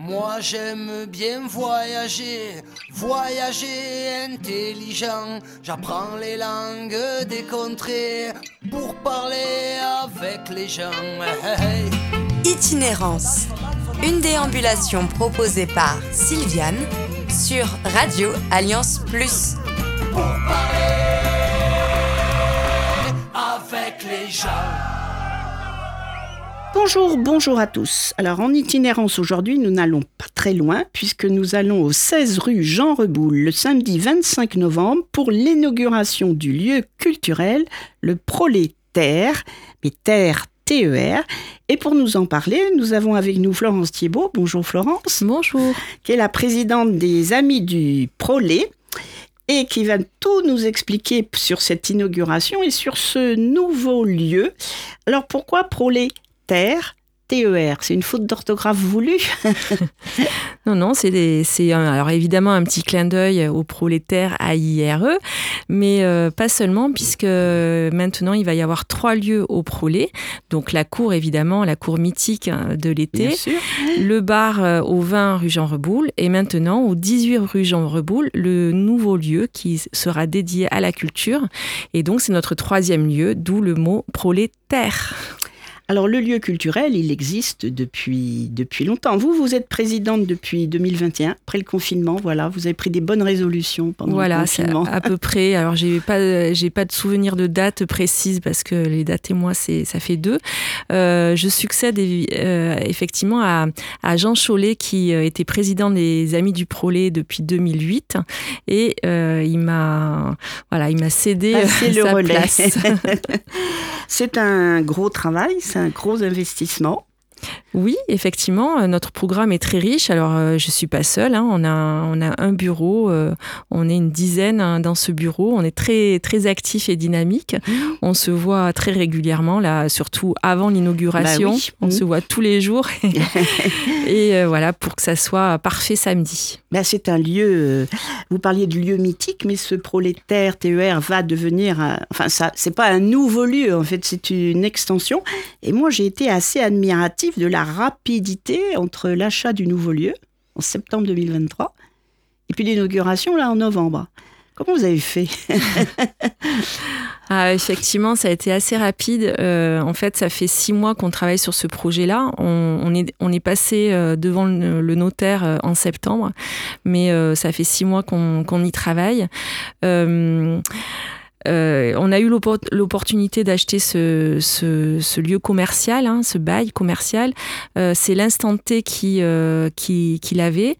Moi j'aime bien voyager, voyager intelligent. J'apprends les langues des contrées pour parler avec les gens. Hey, hey. Itinérance, une déambulation proposée par Sylviane sur Radio Alliance Plus. Pour parler avec les gens. Bonjour à tous. Alors en itinérance aujourd'hui, nous n'allons pas très loin puisque nous allons au 16 rue Jean Reboul le samedi 25 novembre pour l'inauguration du lieu culturel, le Prolétaire, mais terre TER. Et pour nous en parler, nous avons avec nous Florence Thiebaud. Bonjour Florence. Bonjour. Qui est la présidente des Amis du Prolé et qui va tout nous expliquer sur cette inauguration et sur ce nouveau lieu. Alors pourquoi Prolétaire TER, c'est une faute d'orthographe voulue? Non, c'est alors évidemment un petit clin d'œil au prolétaire AIRE, mais pas seulement, puisque maintenant il va y avoir 3 lieux au Prolé. Donc la cour, évidemment, la cour mythique de l'été, le bar au 20 rue Jean Reboul, et maintenant au 18 rue Jean Reboul, le nouveau lieu qui sera dédié à la culture. Et donc c'est notre 3e lieu, d'où le mot prolétaire. Alors, le lieu culturel, il existe depuis longtemps. Vous êtes présidente depuis 2021, après le confinement. Voilà, vous avez pris des bonnes résolutions pendant le confinement. Voilà, à peu près. Alors, j'ai pas de souvenir de date précise parce que les dates et moi, ça fait 2. Je succède effectivement à Jean Chollet qui était président des Amis du Prolé depuis 2008 et il m'a cédé sa place. C'est un gros travail, c'est un gros investissement. Oui, effectivement, notre programme est très riche. Alors, je ne suis pas seule, on a un bureau, on est une dizaine dans ce bureau. On est très, très actifs et dynamiques. On se voit très régulièrement, là, surtout avant l'inauguration. Bah oui. On se voit tous les jours. Et voilà, pour que ça soit parfait samedi. Ben, c'est un lieu, vous parliez de lieu mythique, mais ce Prolétaire TER va devenir, ça, c'est pas un nouveau lieu, en fait, c'est une extension. Et moi, j'ai été assez admirative de la rapidité entre l'achat du nouveau lieu, en septembre 2023, et puis l'inauguration, là, en novembre. Comment vous avez fait? Effectivement, ça a été assez rapide. En fait, ça fait 6 mois qu'on travaille sur ce projet-là. On est passé devant le notaire en septembre, mais ça fait 6 mois qu'on y travaille. On a eu l'opportunité d'acheter ce lieu commercial, ce bail commercial. C'est l'instant T qu'il avait.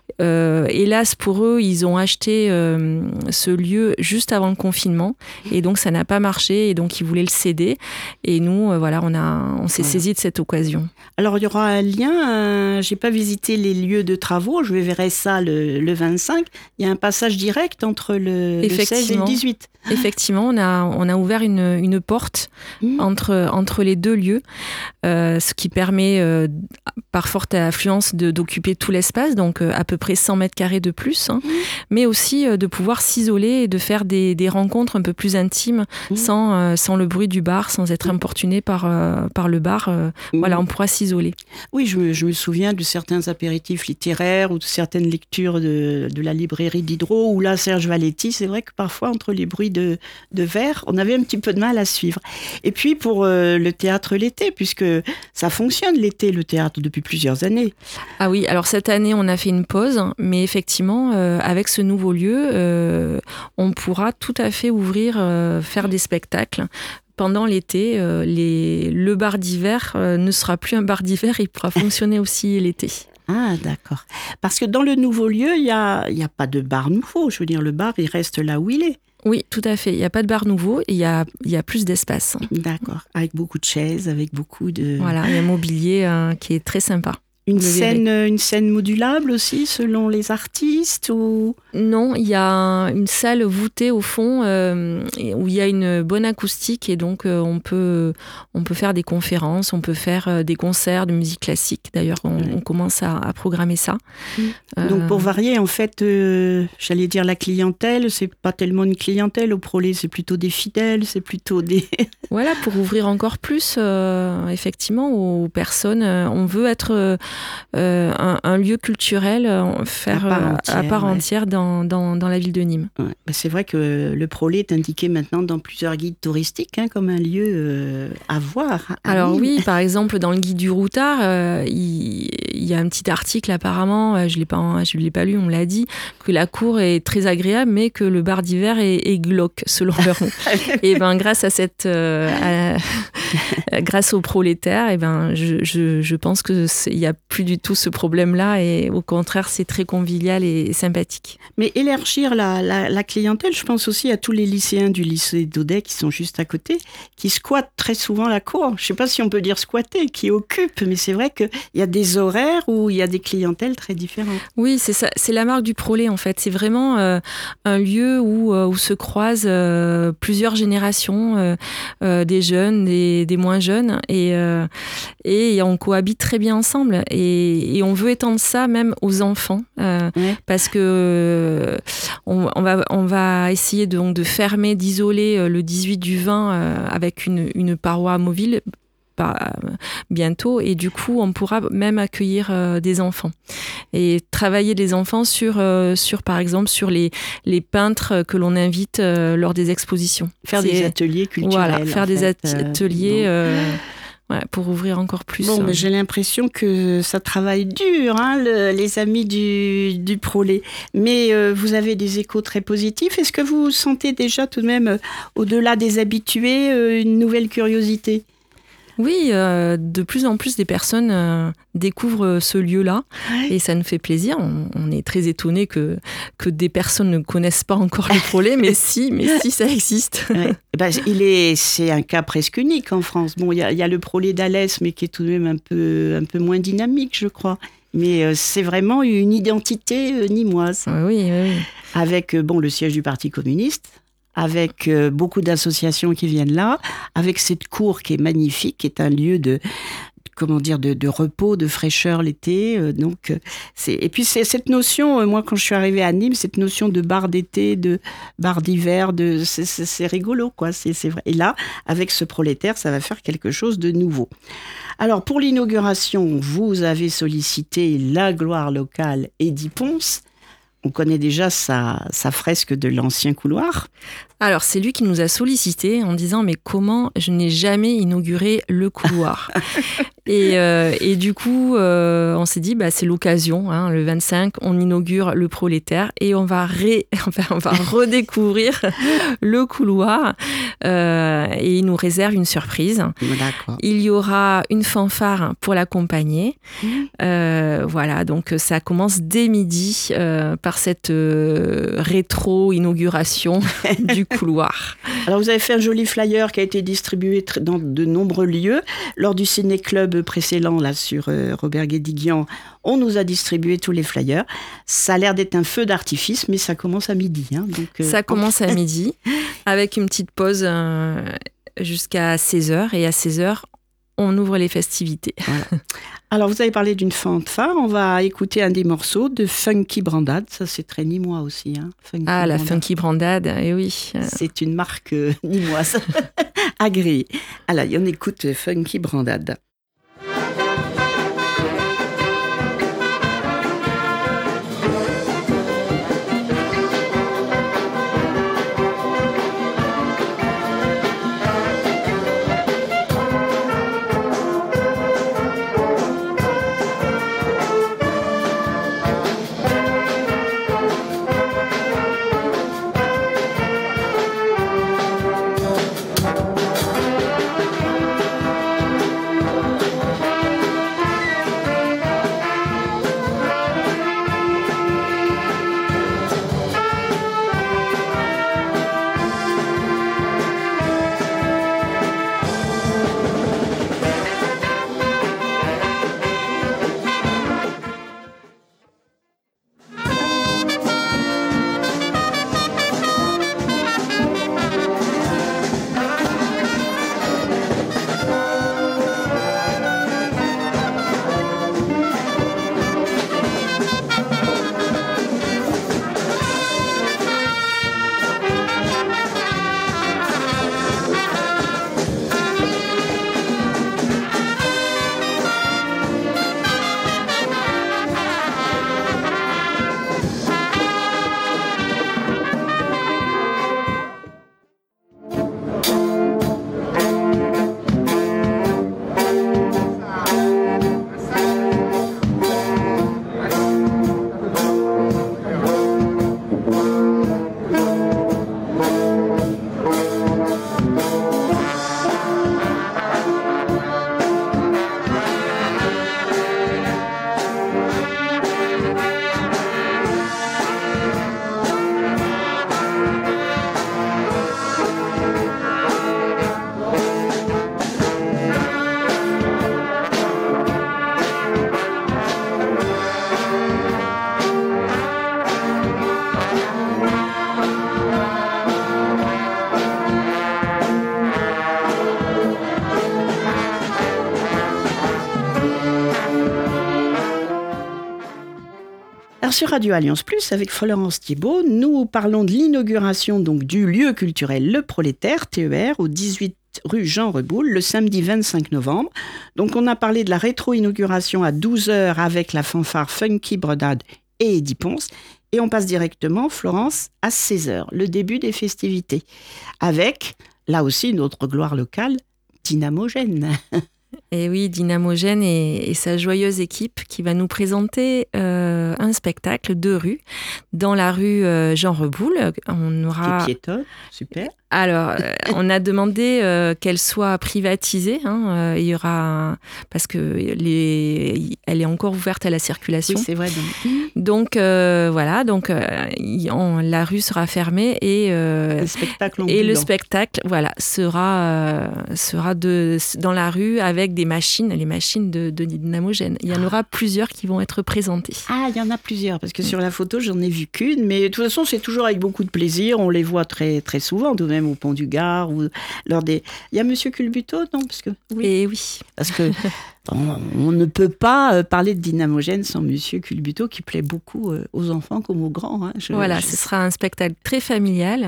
Hélas pour eux, ils ont acheté ce lieu juste avant le confinement et donc ça n'a pas marché et donc ils voulaient le céder. Et nous, on s'est saisi de cette occasion. Alors il y aura un lien. J'ai pas visité les lieux de travaux. Je verrai ça le 25. Il y a un passage direct entre le 16 et le 18. Effectivement, on a ouvert une porte entre les 2 lieux, ce qui permet, par forte affluence, d'occuper tout l'espace, donc à peu près 100 mètres carrés de plus, mais aussi de pouvoir s'isoler et de faire des rencontres un peu plus intimes sans le bruit du bar, sans être importuné par le bar. Voilà, on pourra s'isoler. Oui, je me souviens de certains apéritifs littéraires ou de certaines lectures de la librairie Diderot, où là, Serge Valetti, c'est vrai que parfois, entre les bruits de verre, on avait un petit peu de mal à suivre. Et puis pour le théâtre l'été, puisque ça fonctionne l'été, le théâtre, depuis plusieurs années. Ah oui, alors cette année, on a fait une pause, mais effectivement, avec ce nouveau lieu, on pourra tout à fait ouvrir, faire des spectacles. Pendant l'été, le bar d'hiver ne sera plus un bar d'hiver, il pourra fonctionner aussi l'été. Ah, d'accord. Parce que dans le nouveau lieu, il y a pas de bar nouveau. Je veux dire, le bar, il reste là où il est. Oui, tout à fait. Il n'y a pas de bar nouveau et il y a plus d'espace. D'accord. Avec beaucoup de chaises, avec beaucoup de... Voilà, il y a un mobilier qui est très sympa. Une scène modulable aussi, selon les artistes ou... Non, il y a une salle voûtée au fond où il y a une bonne acoustique et donc on peut faire des conférences, on peut faire des concerts de musique classique. D'ailleurs, on commence à programmer ça. Donc pour varier, en fait, j'allais dire la clientèle, c'est pas tellement une clientèle au Prolé, c'est plutôt des fidèles, c'est plutôt des... Voilà, pour ouvrir encore plus, effectivement, aux personnes. On veut être un lieu culturel à part entière dans la ville de Nîmes. Ouais. C'est vrai que le Prolé est indiqué maintenant dans plusieurs guides touristiques comme un lieu à voir. Alors Nîmes. oui, par exemple, dans le guide du Routard, il y a un petit article apparemment, je l'ai pas lu, on me l'a dit, que la cour est très agréable, mais que le bar d'hiver est glauque, selon leur nom. Et grâce à grâce aux prolétaires, je pense que il y a plus du tout ce problème-là, et au contraire, c'est très convivial et sympathique. Mais élargir la clientèle, je pense aussi à tous les lycéens du lycée d'Audet qui sont juste à côté, qui squattent très souvent la cour. Je ne sais pas si on peut dire squatter, qui occupent, mais c'est vrai qu'il y a des horaires où il y a des clientèles très différentes. Oui, c'est ça. C'est la marque du Prolé, en fait. C'est vraiment un lieu où se croisent plusieurs générations, des jeunes, des moins jeunes, et on cohabite très bien ensemble. Et on veut étendre ça même aux enfants, parce que on va essayer de fermer, d'isoler le 18 du 20 avec une paroi amovible bientôt, et du coup on pourra même accueillir des enfants et travailler les enfants sur par exemple sur les peintres que l'on invite lors des expositions. Faire des ateliers culturels. Voilà, faire des ateliers pour ouvrir encore plus. Bon, mais j'ai l'impression que ça travaille dur, les amis du Prolé. Mais vous avez des échos très positifs. Est-ce que vous sentez déjà tout de même, au-delà des habitués, une nouvelle curiosité ? Oui, de plus en plus des personnes découvrent ce lieu-là, et ça nous fait plaisir. On est très étonnés que des personnes ne connaissent pas encore le Prolé, mais si ça existe. Ouais. C'est un cas presque unique en France. Bon, il y a le Prolé d'Alès, mais qui est tout de même un peu moins dynamique, je crois. Mais c'est vraiment une identité nîmoise. Oui. Avec le siège du Parti communiste, avec beaucoup d'associations qui viennent là, avec cette cour qui est magnifique, qui est un lieu de repos, de fraîcheur l'été. Et puis c'est cette notion, moi quand je suis arrivée à Nîmes, cette notion de bar d'été, de bar d'hiver, c'est rigolo, quoi. C'est vrai. Et là, avec ce prolétaire, ça va faire quelque chose de nouveau. Alors pour l'inauguration, vous avez sollicité la gloire locale Eddy Ponce. On connaît déjà sa fresque de l'ancien couloir. Alors, c'est lui qui nous a sollicité en disant « Mais comment je n'ai jamais inauguré le couloir ?» Et du coup, on s'est dit c'est l'occasion. Le 25, on inaugure le prolétaire et on va redécouvrir le couloir. Et il nous réserve une surprise. D'accord. Il y aura une fanfare pour l'accompagner. Voilà, donc ça commence dès midi par cette rétro-inauguration du couloir. Alors vous avez fait un joli flyer qui a été distribué dans de nombreux lieux. Lors du ciné-club précédent là, sur Robert Guédiguian, on nous a distribué tous les flyers. Ça a l'air d'être un feu d'artifice, mais ça commence à midi. Ça commence à midi, avec une petite pause jusqu'à 16h. Et à 16h, on ouvre les festivités. Voilà. Alors, vous avez parlé d'une fanfare. On va écouter un des morceaux de Funky Brandade. Ça, c'est très nîmois aussi. La Funky Brandade, oui. C'est une marque nîmoise agréée. Alors, on écoute Funky Brandade. Alors sur Radio Alliance Plus, avec Florence Thibault, nous parlons de l'inauguration donc du lieu culturel Le Prolétaire, TER, au 18 rue Jean Reboul, le samedi 25 novembre. Donc on a parlé de la rétro-inauguration à 12h avec la fanfare Funky Bredad et Eddie Ponce. Et on passe directement, Florence, à 16h, le début des festivités. Avec, là aussi, une autre gloire locale, Dynamogène. Et oui, Dynamogène et sa joyeuse équipe qui va nous présenter un spectacle de rue dans la rue Jean Reboul. On aura... Qui est piétonne, super. Alors, on a demandé qu'elle soit privatisée. Il y aura... Parce qu'elle est encore ouverte à la circulation. Oui, c'est vrai. Donc, voilà. Donc, la rue sera fermée et... le spectacle ambulant. Et le spectacle, voilà, sera dans la rue avec les machines de Dynamogène. Il y en aura plusieurs qui vont être présentées. Ah, il y en a plusieurs, parce que sur la photo, j'en ai vu qu'une, mais de toute façon, c'est toujours avec beaucoup de plaisir. On les voit très, très souvent, tout de même au Pont du Gard. Ou lors des... Il y a Monsieur Culbuto, non parce que... Oui. Et oui. Parce que on ne peut pas parler de Dynamogène sans Monsieur Culbuto, qui plaît beaucoup aux enfants comme aux grands. Voilà, ce sera un spectacle très familial.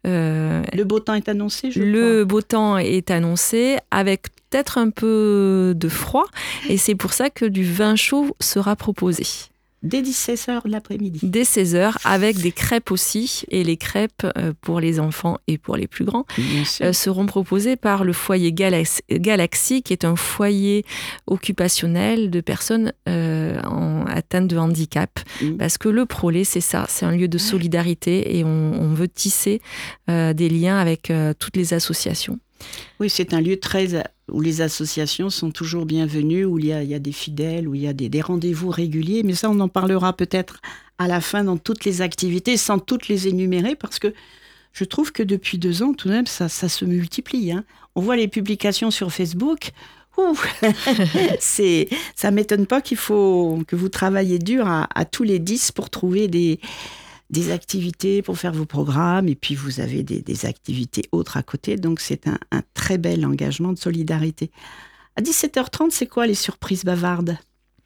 Le beau temps est annoncé, je crois. Le beau temps est annoncé, avec peut-être un peu de froid, et c'est pour ça que du vin chaud sera proposé. Dès 16h de l'après-midi. Dès 16h, avec des crêpes aussi. Et les crêpes, pour les enfants et pour les plus grands, seront proposées par le foyer Galaxy, qui est un foyer occupationnel de personnes atteintes de handicap. Parce que le Prolé, c'est ça, c'est un lieu de solidarité et on veut tisser des liens avec toutes les associations. Oui, c'est un lieu où les associations sont toujours bienvenues, où il y a des fidèles, où il y a des rendez-vous réguliers. Mais ça, on en parlera peut-être à la fin dans toutes les activités, sans toutes les énumérer, parce que je trouve que depuis 2 ans, tout de même, ça se multiplie. On voit les publications sur Facebook. Ça m'étonne pas que vous travaillez dur à tous les 10 pour trouver des activités pour faire vos programmes, et puis vous avez des activités autres à côté, donc c'est un très bel engagement de solidarité. À 17h30, c'est quoi les surprises bavardes ?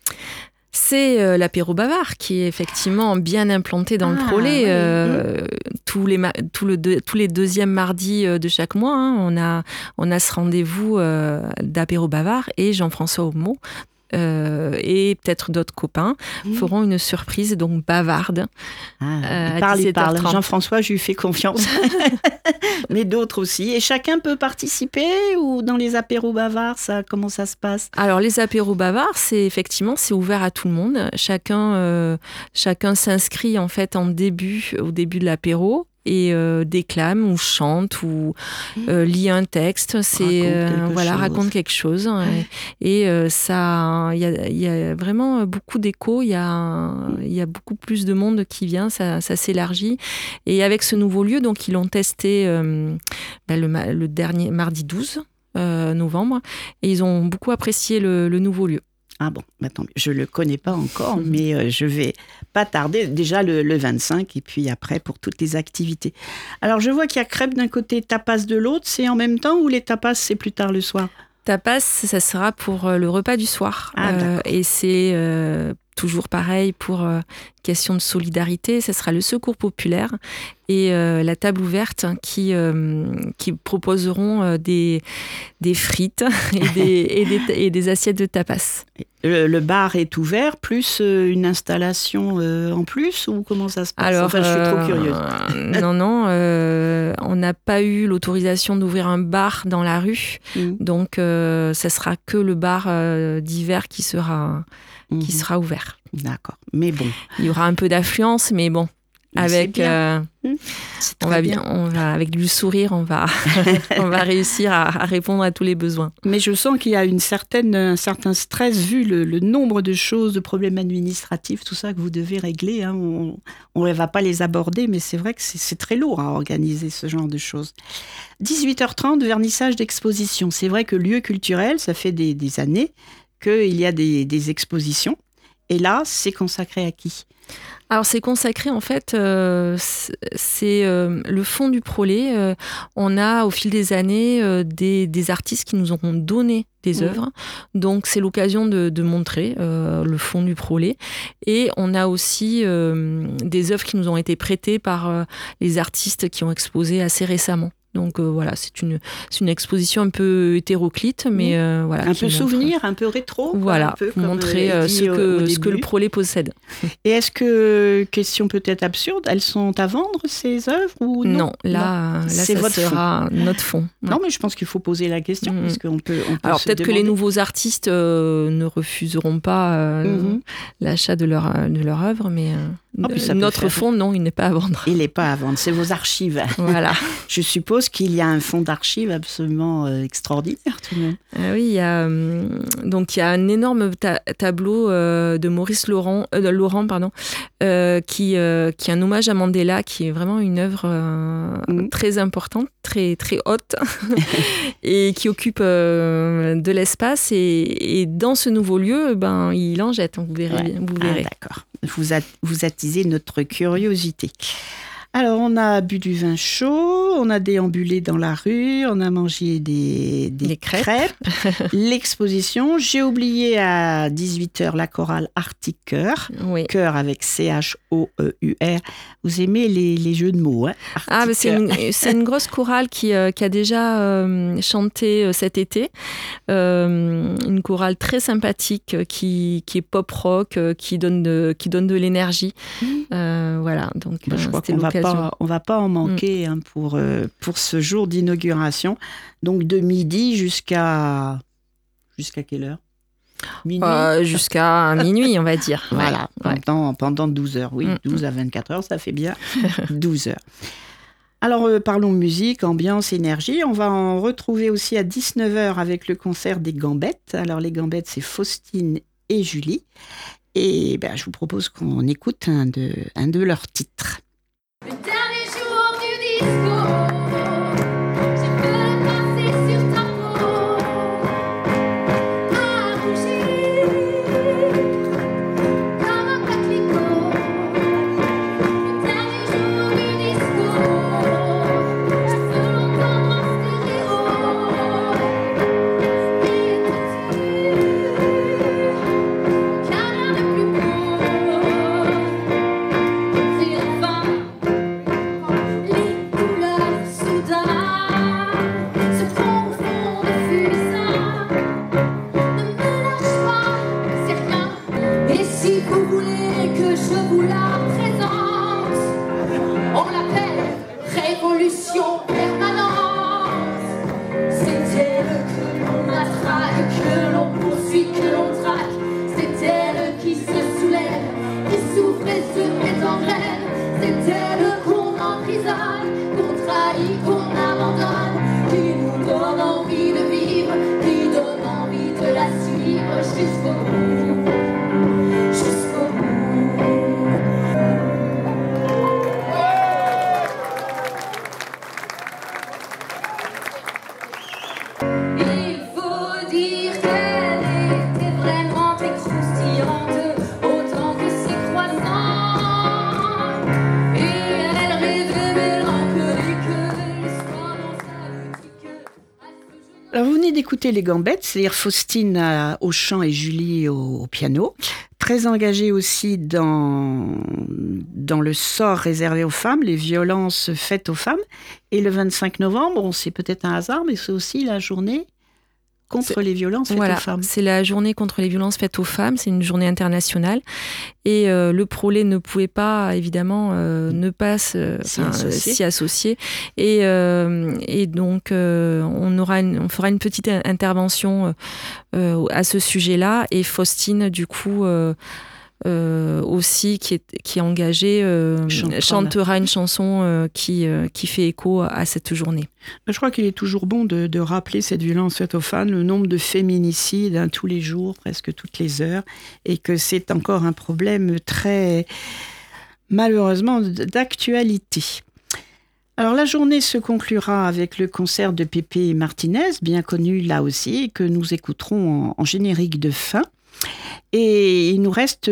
C'est l'apéro bavard qui est effectivement bien implanté dans le Prolé. Tous les deuxièmes mardis de chaque mois, on a ce rendez-vous d'apéro bavard, et Jean-François Aumeau et peut-être d'autres copains feront une surprise donc bavarde. Il parle. Jean-François, je lui fais confiance. Mais d'autres aussi. Et chacun peut participer, ou dans les apéros bavards, comment ça se passe ? Alors les apéros bavards, c'est ouvert à tout le monde. Chacun s'inscrit en fait au début de l'apéro. Et déclame ou chante ou lit un texte, raconte quelque chose. Et ça, il y a vraiment beaucoup d'écho. Il y a beaucoup plus de monde qui vient. Ça s'élargit. Et avec ce nouveau lieu, donc ils l'ont testé le dernier mardi 12 novembre, et ils ont beaucoup apprécié le nouveau lieu. Ah bon, attends, je ne le connais pas encore, mais je vais pas tarder, déjà le 25, et puis après pour toutes les activités. Alors je vois qu'il y a crêpes d'un côté, tapas de l'autre, c'est en même temps, ou les tapas c'est plus tard le soir ? Tapas, ça sera pour le repas du soir. Et c'est toujours pareil pour question de solidarité, ce sera le Secours populaire et la table ouverte qui proposeront des frites et des assiettes de tapas. Le bar est ouvert, plus une installation en plus, ou comment ça se passe ? Alors, je suis trop curieuse. Non, on n'a pas eu l'autorisation d'ouvrir un bar dans la rue, donc ça sera que le bar d'hiver qui sera ouvert. D'accord, mais bon. Il y aura un peu d'affluence, mais bon. Avec avec du sourire, on va réussir à répondre à tous les besoins. Mais je sens qu'il y a un certain stress vu le nombre de choses, de problèmes administratifs, tout ça que vous devez régler. On ne va pas les aborder, mais c'est vrai que c'est très lourd à organiser ce genre de choses. 18h30, vernissage d'exposition. C'est vrai que lieu culturel, ça fait des années qu'il y a des expositions. Et là, c'est consacré à qui ? Alors c'est consacré en fait, c'est le fond du Prolé. On a au fil des années des artistes qui nous ont donné des œuvres. Donc, c'est l'occasion de montrer le fond du Prolet. Et on a aussi des œuvres qui nous ont été prêtées par les artistes qui ont exposé assez récemment. Donc voilà, c'est une exposition un peu hétéroclite, mais voilà. Un peu souvenir, un peu rétro. Voilà, un peu montrer ce que le Prolet possède. Et est-ce que, question peut-être absurde, elles sont à vendre ces œuvres ou non? Non, là c'est ça sera notre fond. Ouais. Non, mais je pense qu'il faut poser la question, parce qu'on peut Alors se peut-être demander. que les nouveaux artistes ne refuseront pas l'achat de leur œuvre, mais notre fond, non, il n'est pas à vendre. Il n'est pas à vendre, c'est vos archives. Voilà. Je suppose qu'il y a un fonds d'archives absolument extraordinaire tout de même. Oui, il y a un énorme tableau de Maurice Laurent, qui est un hommage à Mandela, qui est vraiment une œuvre très importante, très très haute, et qui occupe de l'espace. Et dans ce nouveau lieu, il en jette. Vous verrez. D'accord. Vous attisez notre curiosité. Alors, on a bu du vin chaud, on a déambulé dans la rue, on a mangé des crêpes. L'exposition, j'ai oublié à 18h la chorale Arctic Chœur. Oui. Chœur avec C-H-O-E-U-R. Vous aimez les jeux de mots, hein? C'est une grosse chorale qui a déjà chanté cet été. Une chorale très sympathique qui est pop-rock, qui donne de l'énergie. Voilà, donc je crois c'était l'occasion. On va pas en manquer pour ce jour d'inauguration. Donc de midi jusqu'à quelle heure? Minuit. Jusqu'à minuit, on va dire. Voilà, pendant 12 heures. Oui, 12 à 24 heures, ça fait bien 12 heures. Alors, parlons musique, ambiance, énergie. On va en retrouver aussi à 19h avec le concert des Gambettes. Alors, les Gambettes, c'est Faustine et Julie. Et je vous propose qu'on écoute un de leurs titres. Le dernier jour du disco, j'ai vu le passer sur ta peau, à bouger comme un coquelicot. Le dernier jour du disco, je veux l'entendre en stéréo. Et car rien de plus beau, c'est la fin. Les couleurs soudain se font au fond de fusain. Ne me lâche pas, c'est rien. Et si vous voulez que je vous la présente, on l'appelle révolution permanente. C'est elle que l'on attraque, que l'on poursuit, que l'on traque. C'est elle qui se soulève, qui souffre et se met en grève. C'est elle qu'on emprisonne, qu'on trahit, qu'on abandonne, qui nous donne envie de vivre, qui donne envie de la suivre jusqu'au bout, jusqu'au bout. Il faut dire qu'elle était vraiment croustillante, autant que ses croissants. Et elle rêvait mélancolique, l'espoir dans sa boutique. Alors, vous venez d'écouter les Gambettes, c'est-à-dire Faustine au chant et Julie au piano. Très engagée aussi dans le sort réservé aux femmes, les violences faites aux femmes. Et le 25 novembre, c'est peut-être un hasard, mais c'est aussi la journée contre les violences faites aux femmes. C'est la journée contre les violences faites aux femmes, c'est une journée internationale. Et le Prolet ne pouvait pas, évidemment, ne pas s'y associer. Et donc, on fera une petite intervention à ce sujet-là. Et Faustine, du coup, aussi, qui est engagée, chantera une chanson qui fait écho à cette journée. Je crois qu'il est toujours bon de rappeler cette violence faite aux femmes, le nombre de féminicides tous les jours, presque toutes les heures, et que c'est encore un problème très, malheureusement, d'actualité. Alors la journée se conclura avec le concert de Pépé Martinez, bien connu là aussi, que nous écouterons en générique de fin. Et il nous reste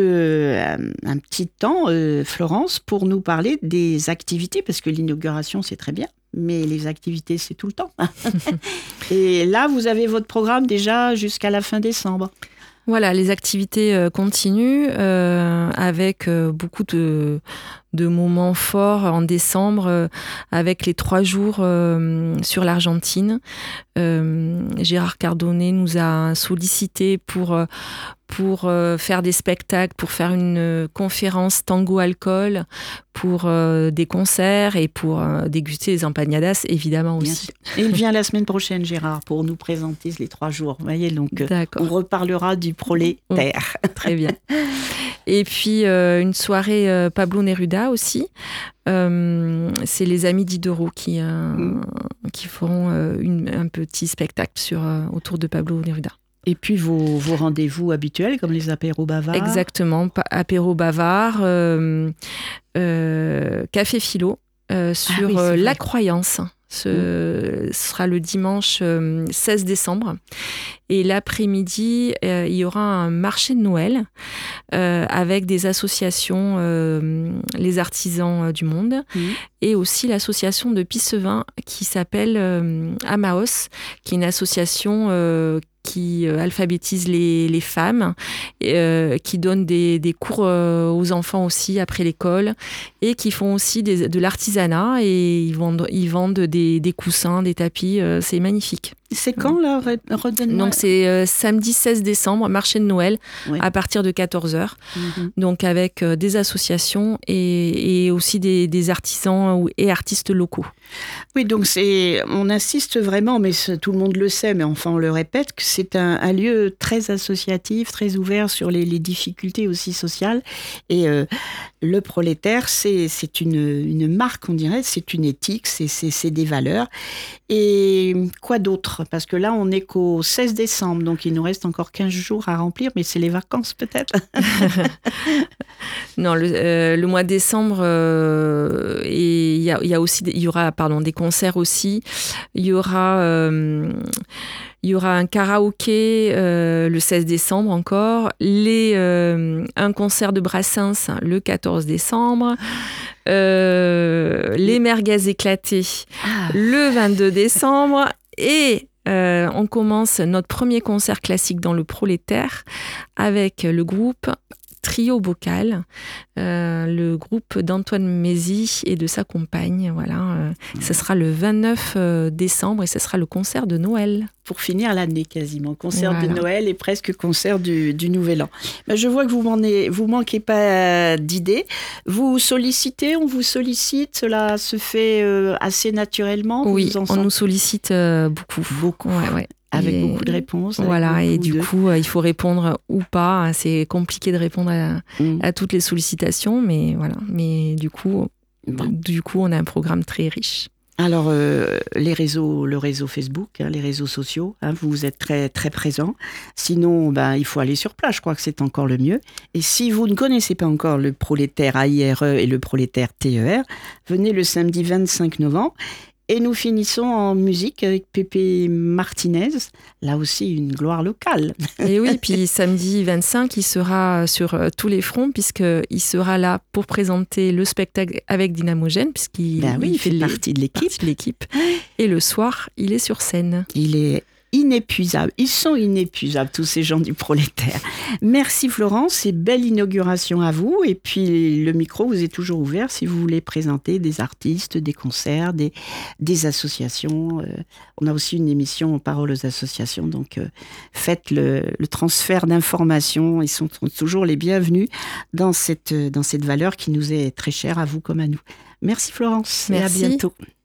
un petit temps, Florence, pour nous parler des activités, parce que l'inauguration, c'est très bien, mais les activités, c'est tout le temps. Et là, vous avez votre programme déjà jusqu'à la fin décembre. Voilà, les activités continuent avec beaucoup de moments forts en décembre, avec les 3 jours sur l'Argentine. Gérard Cardonnet nous a sollicité pour faire des spectacles, pour faire une conférence tango-alcool, pour des concerts et pour déguster les empanadas, évidemment aussi. Et il vient la semaine prochaine, Gérard, pour nous présenter les 3 jours. Vous voyez, donc on reparlera du prolétaire. Très bien. Et puis une soirée Pablo Neruda aussi. C'est les amis Diderot qui feront un petit spectacle autour de Pablo Neruda. Et puis vos rendez-vous habituels, comme les apéros bavards. Exactement, apéro bavard, café philo sur la croyance. Ce sera le dimanche 16 décembre. Et l'après-midi, il y aura un marché de Noël avec des associations, les artisans du monde, et aussi l'association de Pissevin qui s'appelle Amaos, qui est une association qui alphabétise les femmes, qui donne des cours aux enfants aussi après l'école, et qui font aussi de l'artisanat, et ils vendent des coussins, des tapis, c'est magnifique. C'est quand là, redonne-moi. Donc c'est samedi 16 décembre, marché de Noël, à partir de 14h. Donc avec des associations et aussi des artisans et artistes locaux. Oui, donc on insiste vraiment, mais tout le monde le sait, mais enfin on le répète, que c'est un lieu très associatif, très ouvert sur les difficultés aussi sociales. Et le prolétaire, c'est une marque, on dirait, c'est une éthique, c'est des valeurs. Et quoi d'autre ? Parce que là, on n'est qu'au 16 décembre, donc il nous reste encore 15 jours à remplir, mais c'est les vacances peut-être. Non, le mois de décembre, et il y aura des concerts aussi. Il y aura un karaoké le 16 décembre encore, un concert de Brassens le 14 décembre, les merguez éclatées le 22 décembre, et on commence notre premier concert classique dans le prolétaire avec le groupe Trio Bocal, le groupe d'Antoine Mézy et de sa compagne. Voilà, ce sera le 29 décembre et ce sera le concert de Noël. Pour finir l'année quasiment, concert de Noël et presque concert du Nouvel An. Je vois que vous manquez pas d'idées. On vous sollicite, cela se fait assez naturellement. Oui, on nous sollicite beaucoup. Beaucoup. Ouais. Avec beaucoup de réponses. Voilà, et du coup, il faut répondre ou pas. C'est compliqué de répondre à toutes les sollicitations, mais voilà. Mais du coup, on a un programme très riche. Alors, le réseau Facebook, les réseaux sociaux, vous êtes très, très présents. Sinon, il faut aller sur place, je crois que c'est encore le mieux. Et si vous ne connaissez pas encore le prolétaire AIRE et le prolétaire TER, venez le samedi 25 novembre. Et nous finissons en musique avec Pépé Martinez, là aussi une gloire locale. Et oui, puis samedi 25, il sera sur tous les fronts, puisqu'il sera là pour présenter le spectacle avec Dynamogène, puisqu'il il fait partie de l'équipe. Et le soir, il est sur scène. Il est inépuisable. Ils sont inépuisables, tous ces gens du prolétaire. Merci Florence et belle inauguration à vous. Et puis le micro vous est toujours ouvert si vous voulez présenter des artistes, des concerts, des associations. On a aussi une émission Paroles aux associations, donc faites le transfert d'informations. Ils sont toujours les bienvenus dans cette valeur qui nous est très chère à vous comme à nous. Merci Florence. Merci. Et à bientôt.